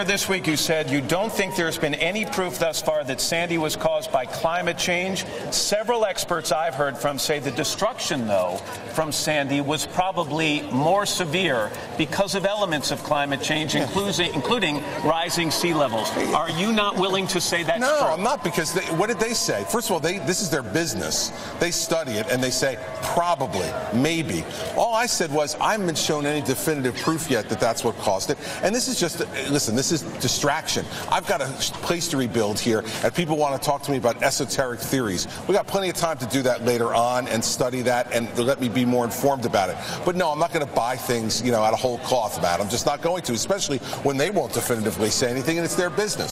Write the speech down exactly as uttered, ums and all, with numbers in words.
This week you said you don't think there's been any proof thus far that Sandy was caused by climate change. Several experts I've heard from say the destruction, though, from Sandy was probably more severe because of elements of climate change, yeah. including, including rising sea levels. Are you not willing to say that's no, true? No, I'm not, because they, what did they say? First of all, they, this is their business. They study it, and they say probably, maybe. All I said was I haven't been shown any definitive proof yet that that's what caused it. And this is just, listen, this is distraction. I've got a place to rebuild here, and people want to talk to me about esoteric theories. We got plenty of time to do that later on and study that and let me be more informed about it. But no, I'm not going to buy things, you know, out of whole cloth about it. I'm just not going to, especially when they won't definitively say anything, and it's their business.